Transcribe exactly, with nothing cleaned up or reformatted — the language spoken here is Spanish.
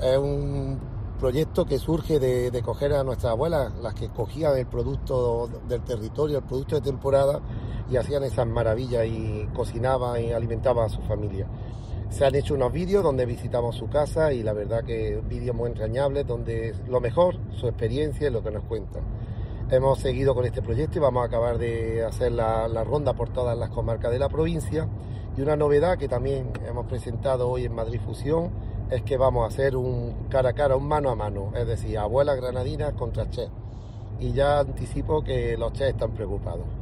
Es un proyecto que surge de, de coger a nuestras abuelas, las que cogían el producto del territorio, el producto de temporada, y hacían esas maravillas y cocinaban y alimentaban a su familia. Se han hecho unos vídeos donde visitamos su casa y la verdad que vídeos muy entrañables, donde lo mejor, su experiencia y lo que nos cuentan. Hemos seguido con este proyecto y vamos a acabar de hacer la, la ronda por todas las comarcas de la provincia. Y una novedad que también hemos presentado hoy en Madrid Fusión es que vamos a hacer un cara a cara, un mano a mano, es decir, abuelas granadinas contra chefs. Y ya anticipo que los chefs están preocupados.